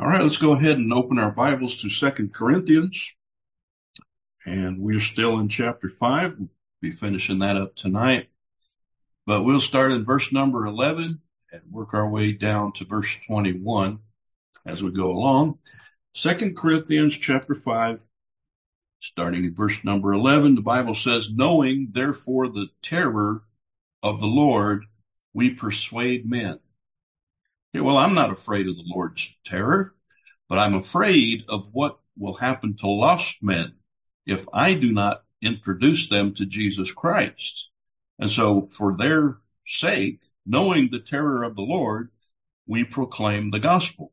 All right, let's go ahead and open our Bibles to Second Corinthians. And we're still in chapter 5. We'll be finishing that up tonight. But we'll start in verse number 11 and work our way down to verse 21 as we go along. Second Corinthians chapter 5, starting in verse number 11, the Bible says, "Knowing therefore the terror of the Lord, we persuade men." Okay, well, I'm not afraid of the Lord's terror, but I'm afraid of what will happen to lost men if I do not introduce them to Jesus Christ. And so for their sake, knowing the terror of the Lord, we proclaim the gospel.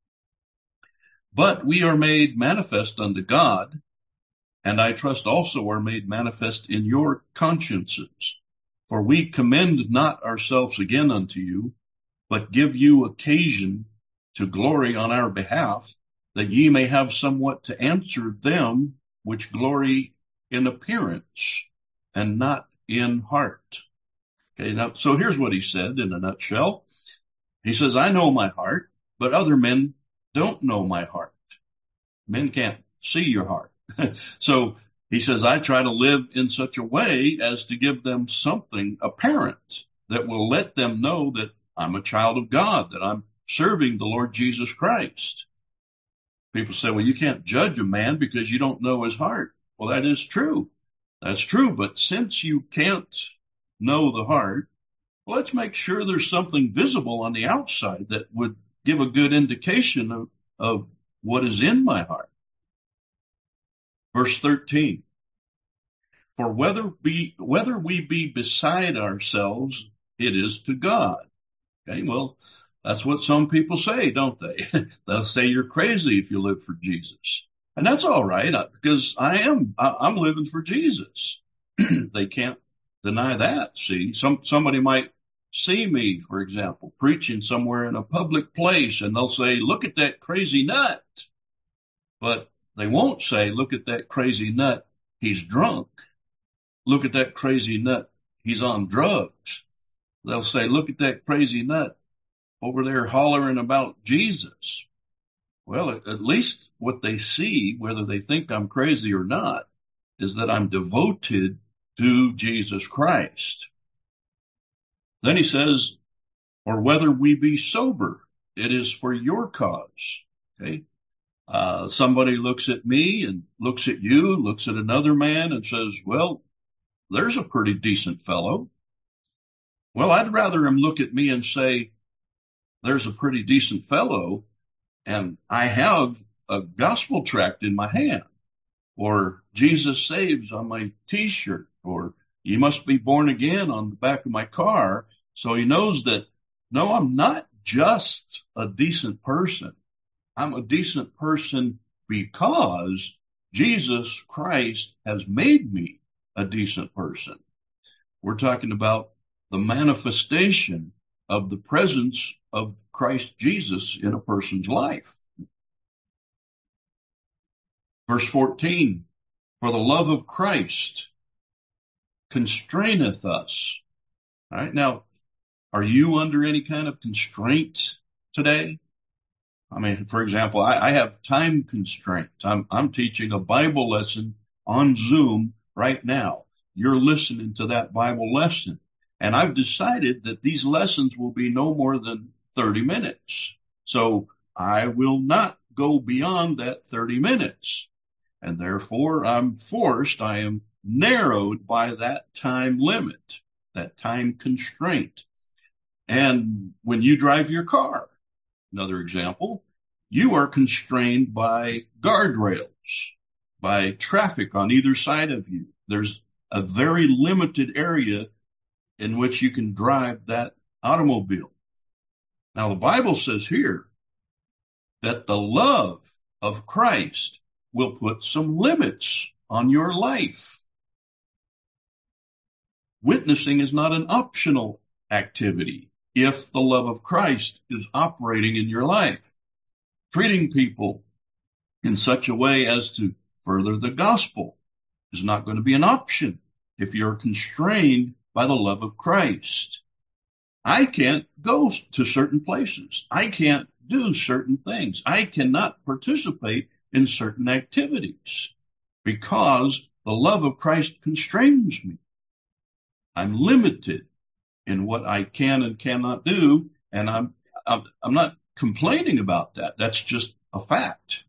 But we are made manifest unto God, and I trust also are made manifest in your consciences. For we commend not ourselves again unto you, but give you occasion to glory on our behalf, that ye may have somewhat to answer them which glory in appearance and not in heart. Okay, now, so here's what he said in a nutshell. He says, I know my heart, but other men don't know my heart. Men can't see your heart. So he says, I try to live in such a way as to give them something apparent that will let them know that I'm a child of God, that I'm serving the Lord Jesus Christ. People say, well, you can't judge a man because you don't know his heart. Well, that is true. That's true. But since you can't know the heart, well, let's make sure there's something visible on the outside that would give a good indication of what is in my heart. Verse 13, for whether we be beside ourselves, it is to God. Okay, well, that's what some people say, don't they? They'll say you're crazy if you live for Jesus. And that's all right, because I'm living for Jesus. They can't deny that. See, somebody might see me, for example, preaching somewhere in a public place, and they'll say, look at that crazy nut. But they won't say, look at that crazy nut, he's drunk. Look at that crazy nut, he's on drugs. They'll say, look at that crazy nut over there hollering about Jesus. Well, at least what they see, whether they think I'm crazy or not, is that I'm devoted to Jesus Christ. Then he says, or whether we be sober, it is for your cause. Okay. Somebody looks at me and looks at you, looks at another man and says, well, there's a pretty decent fellow. Well, I'd rather him look at me and say, there's a pretty decent fellow, and I have a gospel tract in my hand, or Jesus saves on my t-shirt, or you must be born again on the back of my car. So he knows that, no, I'm not just a decent person. I'm a decent person because Jesus Christ has made me a decent person. We're talking about the manifestation of the presence of Christ Jesus in a person's life. Verse 14, for the love of Christ constraineth us. All right, now, are you under any kind of constraint today? I mean, for example, I have time constraints. I'm teaching a Bible lesson on Zoom right now. You're listening to that Bible lesson. And I've decided that these lessons will be no more than 30 minutes. So I will not go beyond that 30 minutes. And therefore, I am narrowed by that time limit, that time constraint. And when you drive your car, another example, you are constrained by guardrails, by traffic on either side of you. There's a very limited area in which you can drive that automobile. Now, the Bible says here that the love of Christ will put some limits on your life. Witnessing is not an optional activity if the love of Christ is operating in your life. Treating people in such a way as to further the gospel is not going to be an option if you're constrained by the love of Christ. I can't go to certain places. I can't do certain things. I cannot participate in certain activities because the love of Christ constrains me. I'm limited in what I can and cannot do, and I'm not complaining about that. That's just a fact.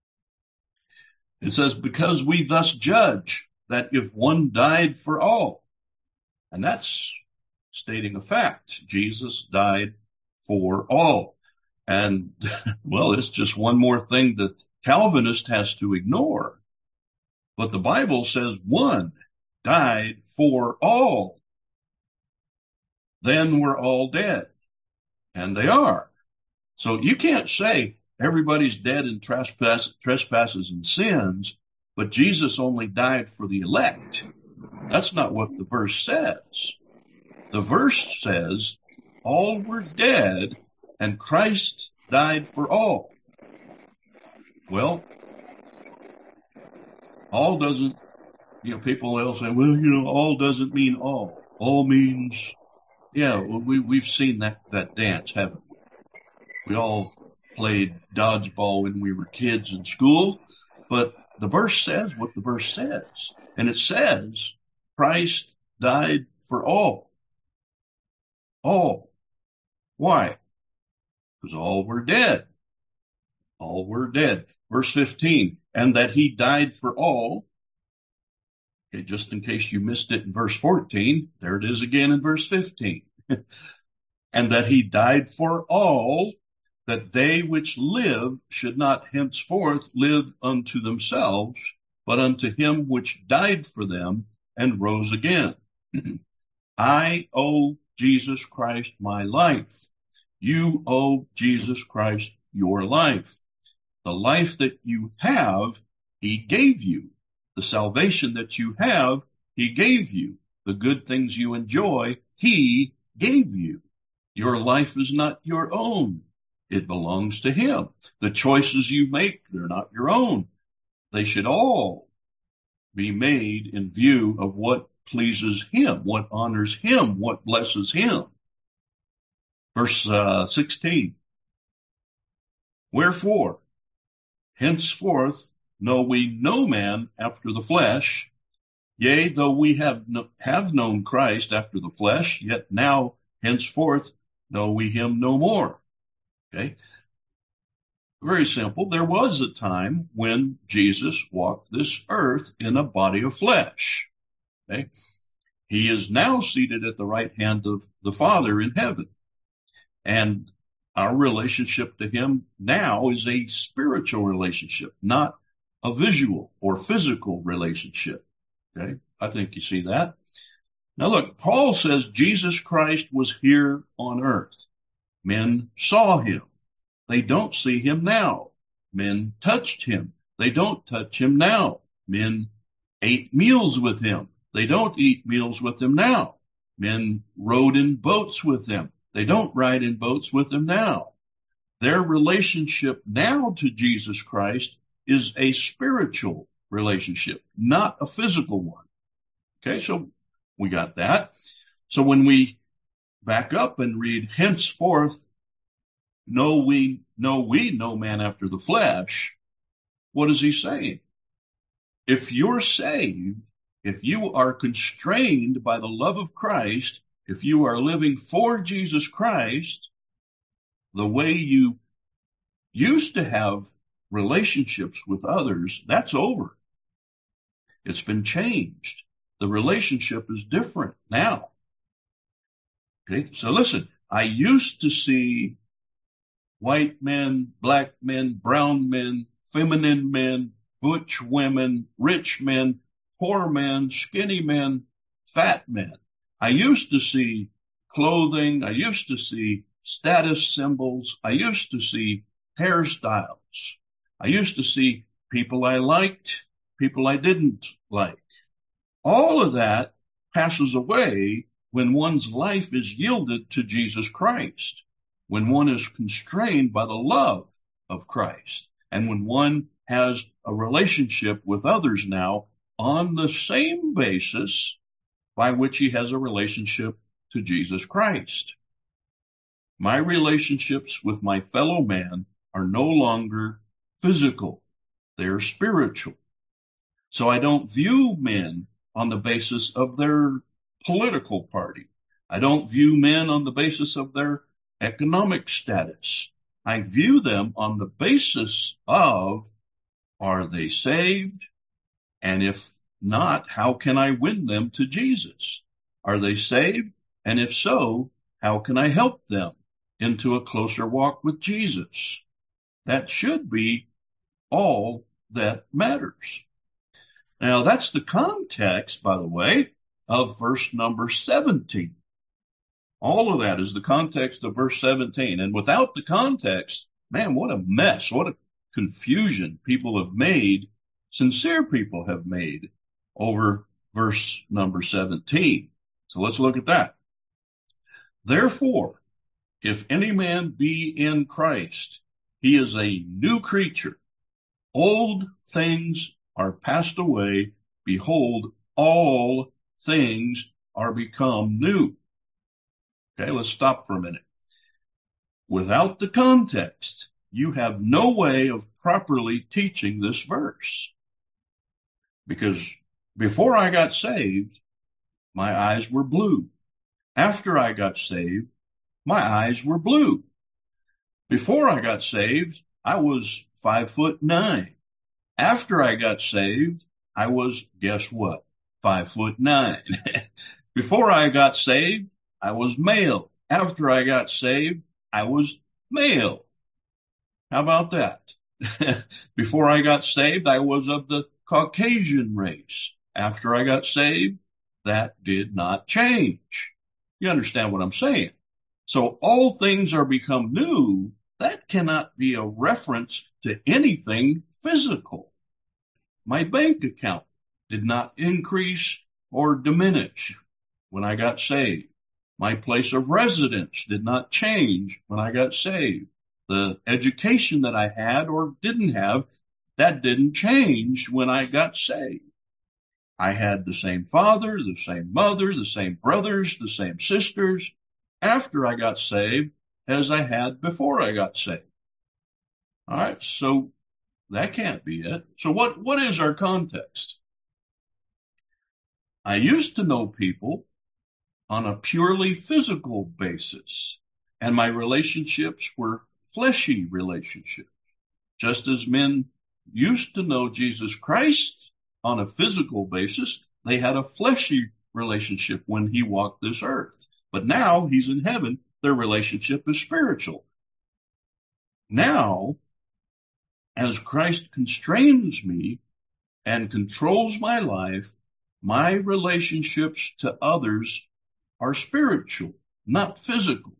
It says, because we thus judge that if one died for all, and that's stating a fact. Jesus died for all. And, well, it's just one more thing that Calvinist has to ignore. But the Bible says one died for all. Then we're all dead. And they are. So you can't say everybody's dead in trespasses and sins, but Jesus only died for the elect. That's not what the verse says. The verse says all were dead and Christ died for all. Well, all doesn't, people will say, well, all doesn't mean all. All means, we've seen that dance, haven't we? We all played dodgeball when we were kids in school, but the verse says what the verse says. And it says Christ died for all. All. Why? Because all were dead. All were dead. Verse 15, and that he died for all. Okay, just in case you missed it in verse 14, there it is again in verse 15. And that he died for all, that they which live should not henceforth live unto themselves, but unto him which died for them and rose again. I owe Jesus Christ my life. You owe Jesus Christ your life. The life that you have, he gave you. The salvation that you have, he gave you. The good things you enjoy, he gave you. Your life is not your own. It belongs to him. The choices you make, they're not your own. They should all be made in view of what pleases him, what honors him, what blesses him. Verse 16. Wherefore, henceforth know we no man after the flesh. Yea, though we have known Christ after the flesh, yet now henceforth know we him no more. Okay. Very simple. There was a time when Jesus walked this earth in a body of flesh. Okay. He is now seated at the right hand of the Father in heaven. And our relationship to him now is a spiritual relationship, not a visual or physical relationship. Okay. I think you see that. Now look, Paul says Jesus Christ was here on earth. Men saw him. They don't see him now. Men touched him. They don't touch him now. Men ate meals with him. They don't eat meals with him now. Men rode in boats with him. They don't ride in boats with him now. Their relationship now to Jesus Christ is a spiritual relationship, not a physical one. Okay, so we got that. So when we back up and read, henceforth, know we no man after the flesh, what is he saying? If you're saved, if you are constrained by the love of Christ, if you are living for Jesus Christ, the way you used to have relationships with others, that's over. It's been changed. The relationship is different now. Okay, so listen, I used to see white men, black men, brown men, feminine men, butch women, rich men, poor men, skinny men, fat men. I used to see clothing. I used to see status symbols. I used to see hairstyles. I used to see people I liked, people I didn't like. All of that passes away when one's life is yielded to Jesus Christ, when one is constrained by the love of Christ, and when one has a relationship with others now on the same basis by which he has a relationship to Jesus Christ. My relationships with my fellow man are no longer physical. They're spiritual. So I don't view men on the basis of their political party. I don't view men on the basis of their economic status. I view them on the basis of, are they saved? And if not, how can I win them to Jesus? Are they saved? And if so, how can I help them into a closer walk with Jesus? That should be all that matters. Now, that's the context, by the way, of verse number 17. All of that is the context of verse 17. And without the context, man, what a mess, what a confusion people have made, sincere people have made over verse number 17. So let's look at that. Therefore, if any man be in Christ, he is a new creature. Old things are passed away. Behold, all things are become new. Okay, let's stop for a minute. Without the context, you have no way of properly teaching this verse. Because before I got saved, my eyes were blue. After I got saved, my eyes were blue. Before I got saved, I was 5'9". After I got saved, I was, guess what? 5'9". Before I got saved, I was male. After I got saved, I was male. How about that? Before I got saved, I was of the Caucasian race. After I got saved, that did not change. You understand what I'm saying? So all things are become new. That cannot be a reference to anything physical. My bank account did not increase or diminish when I got saved. My place of residence did not change when I got saved. The education that I had or didn't have, that didn't change when I got saved. I had the same father, the same mother, the same brothers, the same sisters after I got saved as I had before I got saved. All right, so that can't be it. So what is our context? I used to know people on a purely physical basis, and my relationships were fleshy relationships. Just as men used to know Jesus Christ on a physical basis, they had a fleshy relationship when he walked this earth. But now he's in heaven, their relationship is spiritual. Now, as Christ constrains me and controls my life, my relationships to others are spiritual, not physical.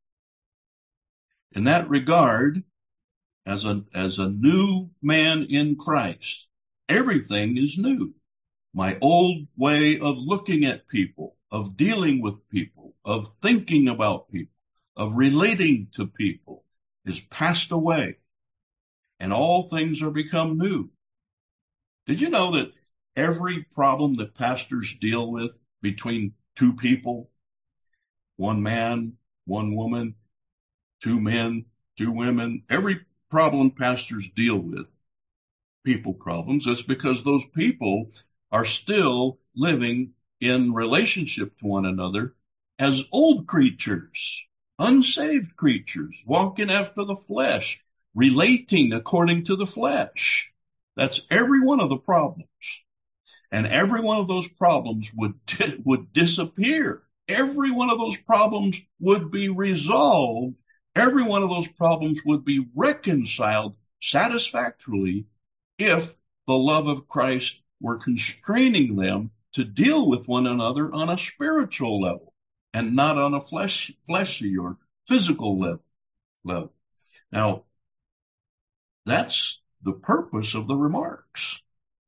In that regard, as a new man in Christ, everything is new. My old way of looking at people, of dealing with people, of thinking about people, of relating to people is passed away, and all things are become new. Did you know that every problem that pastors deal with between two people, one man, one woman, two men, two women, every problem pastors deal with, people problems, it's because those people are still living in relationship to one another as old creatures, unsaved creatures, walking after the flesh, relating according to the flesh. That's every one of the problems. And every one of those problems would disappear. Every one of those problems would be resolved. Every one of those problems would be reconciled satisfactorily if the love of Christ were constraining them to deal with one another on a spiritual level and not on a fleshy or physical level. Now, that's the purpose of the remarks.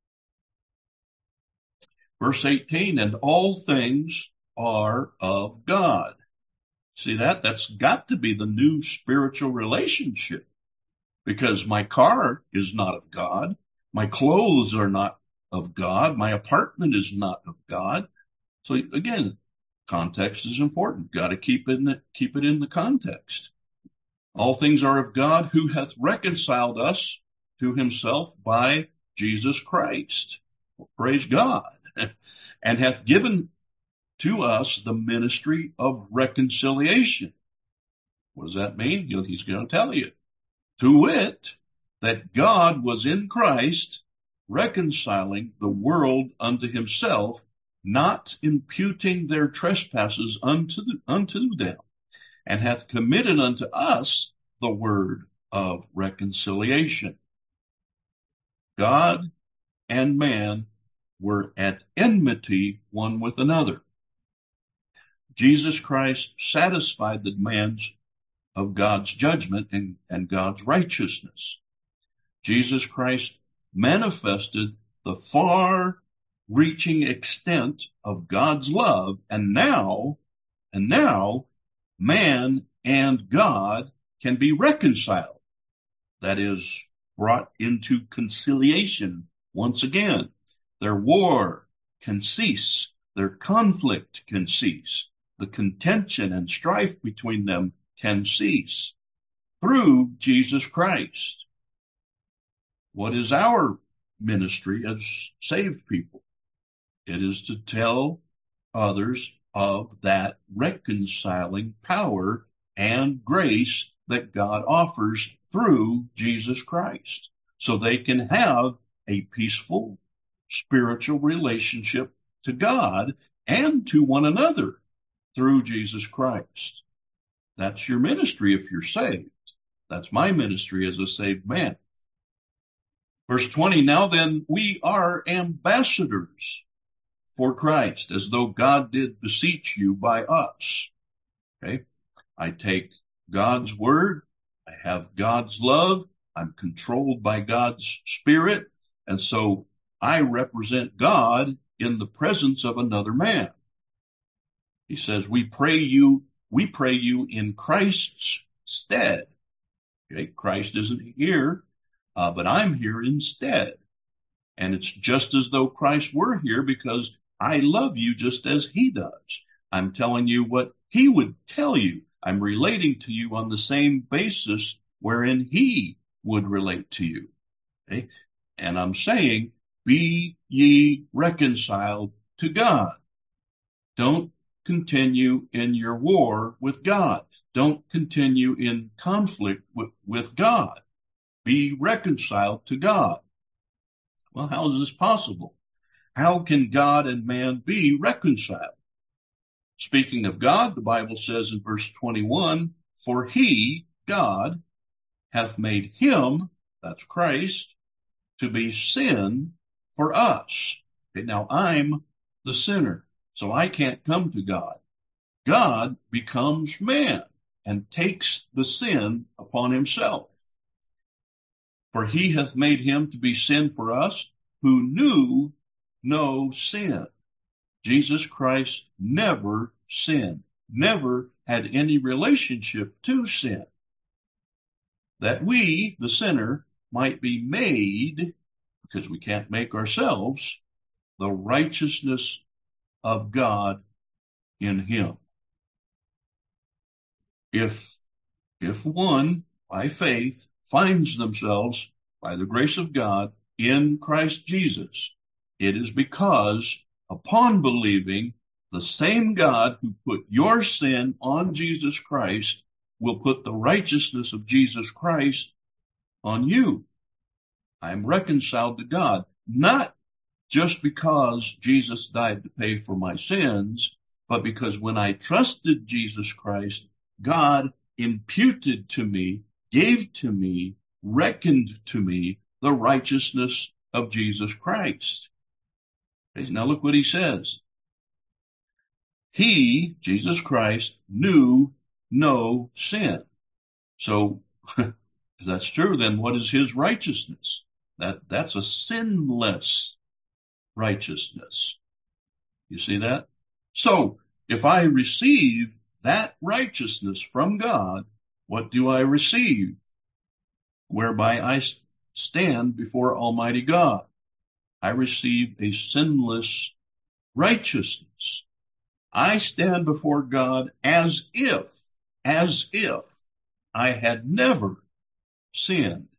Verse 18, and all things are of God. See that? That's got to be the new spiritual relationship, because my car is not of God. My clothes are not of God. My apartment is not of God. So again, Context is important. Got to keep it in the context. All things are of God, who hath reconciled us to himself by Jesus Christ. Praise God. And hath given to us the ministry of reconciliation. What does that mean? He's going to tell you. To wit, that God was in Christ, reconciling the world unto himself, not imputing their trespasses unto them, and hath committed unto us the word of reconciliation. God and man were at enmity one with another. Jesus Christ satisfied the demands of God's judgment and God's righteousness. Jesus Christ manifested the far-reaching extent of God's love, and now, man and God can be reconciled. That is, brought into conciliation once again. Their war can cease. Their conflict can cease. The contention and strife between them can cease through Jesus Christ. What is our ministry as saved people? It is to tell others of that reconciling power and grace that God offers through Jesus Christ, so they can have a peaceful spiritual relationship to God and to one another through Jesus Christ. That's your ministry if you're saved. That's my ministry as a saved man. Verse 20, now then we are ambassadors for Christ, as though God did beseech you by us. Okay? I take God's word. I have God's love. I'm controlled by God's Spirit. And so I represent God in the presence of another man. He says, we pray you in Christ's stead. Okay? Christ isn't here, but I'm here instead. And it's just as though Christ were here, because I love you just as he does. I'm telling you what he would tell you. I'm relating to you on the same basis wherein he would relate to you. Okay? And I'm saying, be ye reconciled to God. Don't continue in your war with God. Don't continue in conflict with God. Be reconciled to God. Well, how is this possible? How can God and man be reconciled? Speaking of God, the Bible says in verse 21, for he, God, hath made him, that's Christ, to be sin for us. Okay, now I'm the sinner, so I can't come to God. God becomes man and takes the sin upon himself. For he hath made him to be sin for us, who knew no sin. Jesus Christ never sinned, never had any relationship to sin, that we, the sinner, might be made, because we can't make ourselves, the righteousness of God in him. If one, by faith, finds themselves, by the grace of God, in Christ Jesus, it is because, upon believing, the same God who put your sin on Jesus Christ will put the righteousness of Jesus Christ on you. I'm reconciled to God, not just because Jesus died to pay for my sins, but because when I trusted Jesus Christ, God imputed to me, gave to me, reckoned to me the righteousness of Jesus Christ. Now look what he says. He, Jesus Christ, knew no sin. So if that's true, then what is his righteousness? That's a sinless righteousness. You see that? So if I receive that righteousness from God, what do I receive? Whereby I stand before Almighty God. I receive a sinless righteousness. I stand before God as if I had never sinned.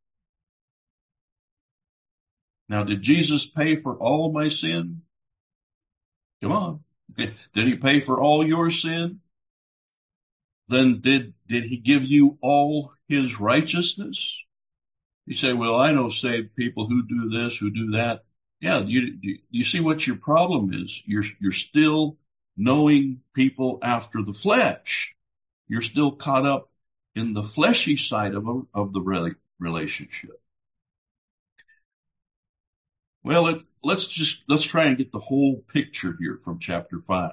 Now, did Jesus pay for all my sin? Come on. Did he pay for all your sin? Then did he give you all his righteousness? You say, well, I know saved people who do this, who do that. Yeah, you see what your problem is? You're still knowing people after the flesh. You're still caught up in the fleshy side of the relationship. Well, let's try and get the whole picture here from chapter 5.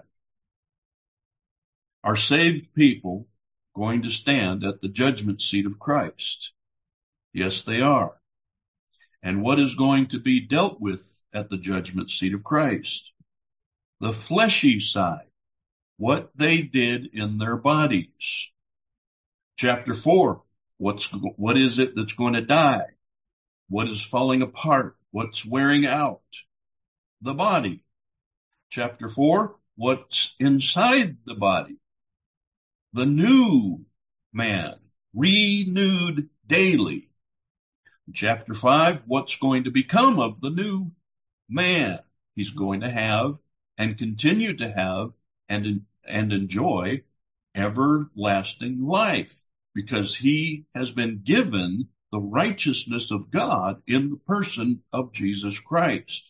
Are saved people going to stand at the judgment seat of Christ? Yes, they are. And what is going to be dealt with at the judgment seat of Christ? The fleshy side, what they did in their bodies. Chapter 4, what is it that's going to die? What is falling apart? What's wearing out? The body. Chapter 4, what's inside the body? The new man, renewed daily. Chapter 5, what's going to become of the new man? He's going to have and continue to have and enjoy everlasting life because he has been given the righteousness of God in the person of Jesus Christ.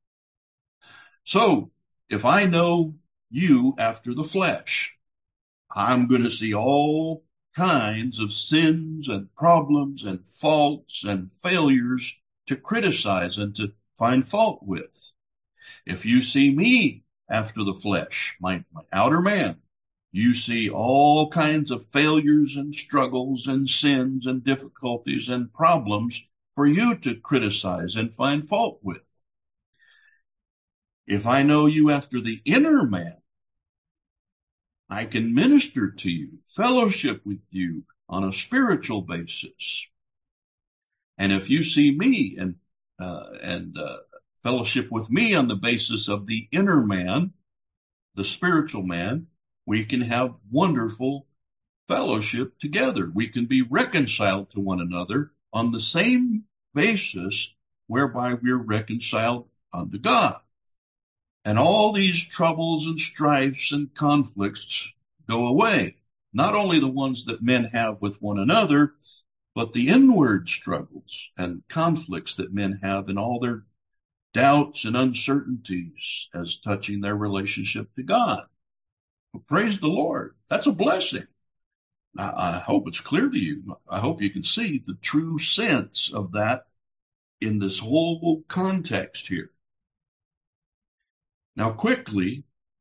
So, if I know you after the flesh, I'm going to see all kinds of sins and problems and faults and failures to criticize and to find fault with. If you see me after the flesh, my outer man, you see all kinds of failures and struggles and sins and difficulties and problems for you to criticize and find fault with. If I know you after the inner man, I can minister to you, fellowship with you on a spiritual basis. And if you see me and fellowship with me on the basis of the inner man, the spiritual man, we can have wonderful fellowship together. We can be reconciled to one another on the same basis whereby we're reconciled unto God. And all these troubles and strifes and conflicts go away. Not only the ones that men have with one another, but the inward struggles and conflicts that men have in all their doubts and uncertainties as touching their relationship to God. Well, praise the Lord. That's a blessing. I hope it's clear to you. I hope you can see the true sense of that in this whole context here. Now, quickly,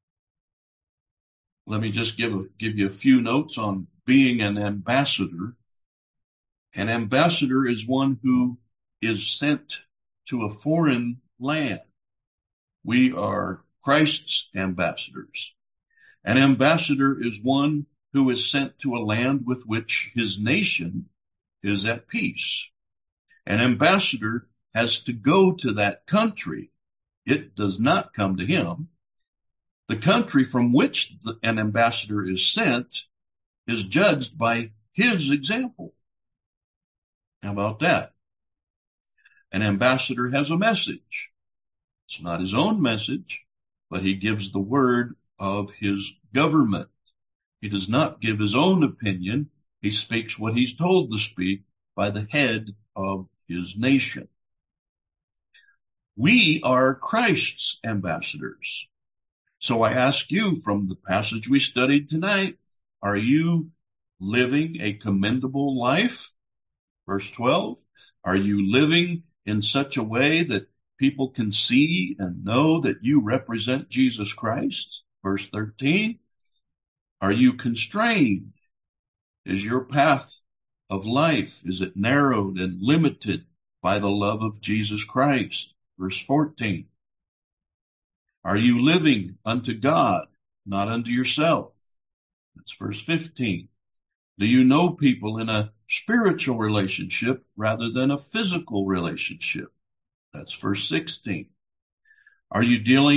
let me just give you a few notes on being an ambassador. An ambassador is one who is sent to a foreign land. We are Christ's ambassadors. An ambassador is one who is sent to a land with which his nation is at peace. An ambassador has to go to that country. It does not come to him. The country from which an ambassador is sent is judged by his example. How about that? An ambassador has a message. It's not his own message, but he gives the word of his government. He does not give his own opinion. He speaks what he's told to speak by the head of his nation. We are Christ's ambassadors. So I ask you from the passage we studied tonight, are you living a commendable life? Verse 12, are you living in such a way that people can see and know that you represent Jesus Christ? Verse 13, are you constrained? Is your path of life, is it narrowed and limited by the love of Jesus Christ? Verse 14, are you living unto God, not unto yourself? That's verse 15. Do you know people in a spiritual relationship rather than a physical relationship? That's verse 16. Are you dealing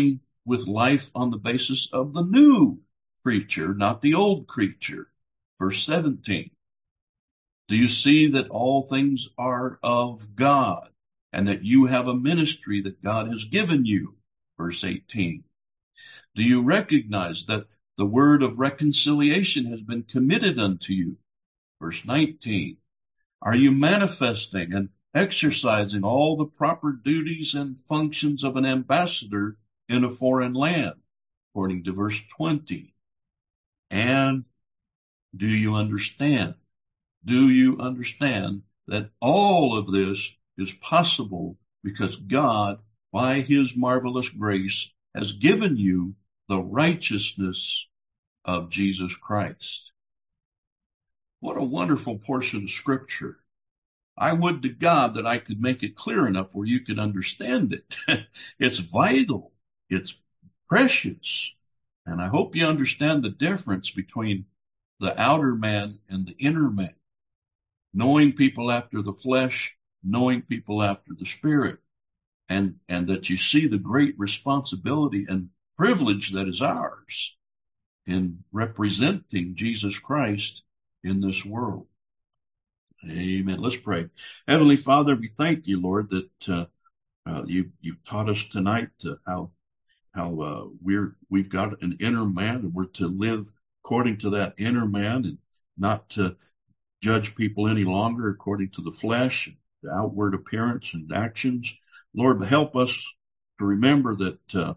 with life on the basis of the new creature, not the old creature. Verse 17. Do you see that all things are of God and that you have a ministry that God has given you? Verse 18. Do you recognize that the word of reconciliation has been committed unto you? Verse 19. Are you manifesting and exercising all the proper duties and functions of an ambassador in a foreign land? According to verse 20. And do you understand? Do you understand that all of this is possible because God, by his marvelous grace, has given you the righteousness of Jesus Christ? What a wonderful portion of Scripture. I would to God that I could make it clear enough where you could understand it. It's vital. It's precious. And I hope you understand the difference between the outer man and the inner man. Knowing people after the flesh, knowing people after the spirit, and that you see the great responsibility and privilege that is ours in representing Jesus Christ in this world. Amen. Let's pray. Heavenly Father, we thank you, Lord, that you've taught us tonight how we've got an inner man, and we're to live according to that inner man, and not to judge people any longer according to the flesh, the outward appearance and actions. Lord, help us to remember that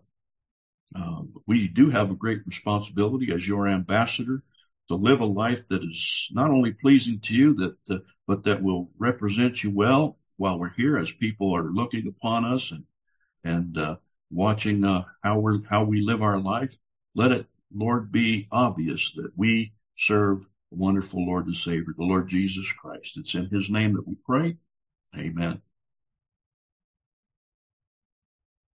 we do have a great responsibility as your ambassador to live a life that is not only pleasing to you, but that will represent you well while we're here, as people are looking upon us and watching how we live our life. Let it, Lord, be obvious that we serve a wonderful Lord and Savior, the Lord Jesus Christ. It's in his name that we pray. Amen.